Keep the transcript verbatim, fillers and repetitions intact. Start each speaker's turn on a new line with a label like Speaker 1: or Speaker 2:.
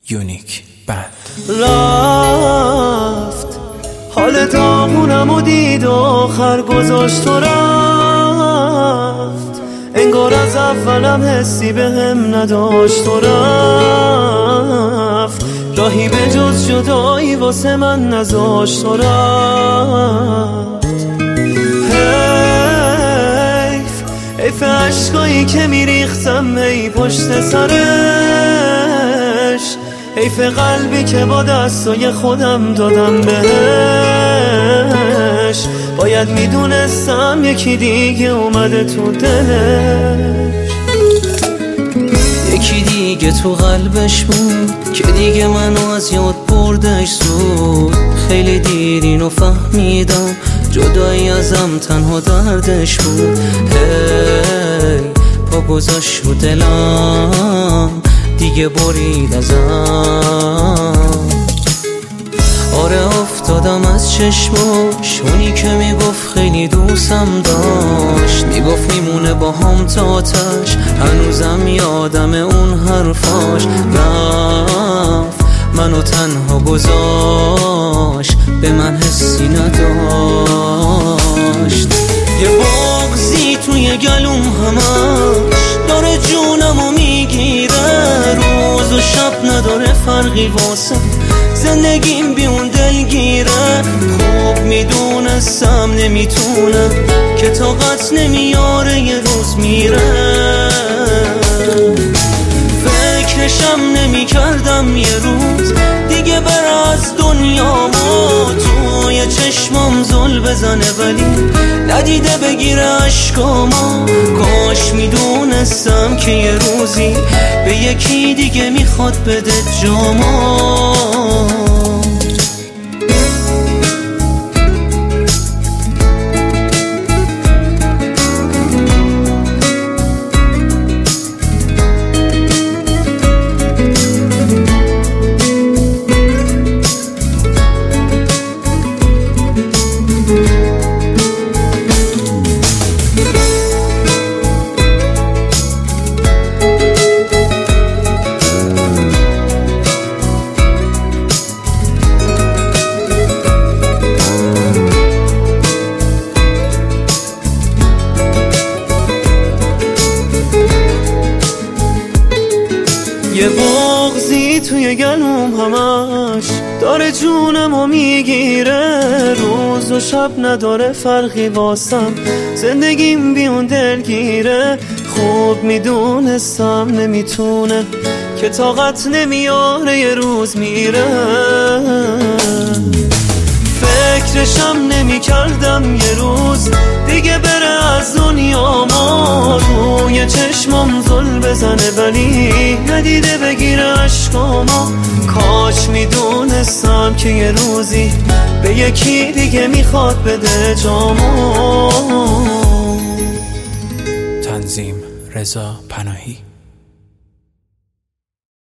Speaker 1: یونیک بند
Speaker 2: رفت حال داغونم و دید و آخر گذاشت و رفت، انگار از اولم حسی به هم نداشت و رفت، راهی به جز جدایی واسه من نذاشت و رفت. حیف حیف عشقایی که میریختم هی پشت سرش، حیف قلبی که با دستای خودم دادم بهش، باید میدونستم یکی دیگه اومده تو دلش،
Speaker 3: یکی دیگه تو قلبش بود که دیگه منو از یاد بردش زود. خیلی دیر اینو فهمیدم جدایی ازم تنها دردش بود. هی پا گذاشت رو دلم دیگه برید ازم. آره افتادم از چشماش، اونی که میگفت خیلی دوستم داشت، میگفت میمونه با هم تا آتش، هنوزم یادم اون حرفاش. رفت منو تنها گذاشت، به من حسی نداشت. یه بغضی توی گلوم همش داره جونمو میگیره، روز و شب نداره فرقی واسه زندگیم بی اون دلگیره. خوب میدونستم نمیتونه که طاقت نمیاره یه روز میره، فکرشم نمیکردم یه روز دیگه بر از دنیا ما توی چشمام زل بزنه، ولی ندیده بگیره عشقامو. کاش میدونستم که یه روزی به یکی دیگه میخواد بده جامو.
Speaker 2: یه بغضی توی گلوم همش داره جونمو میگیره، روز و شب نداره فرقی واسم زندگیم بی اون دلگیره. خوب میدونستم نمیتونه که طاقت نمیاره یه روز میره، فکرشم نمیکردم یه روز دیگه بره از دنیا ما، روی چشمام زل بزنه ولی ندیده بگیره عشقامو. کاش میدونستم که یه روزی به یکی دیگه میخواد بده جامو.
Speaker 1: تنظیم رضا پناهی.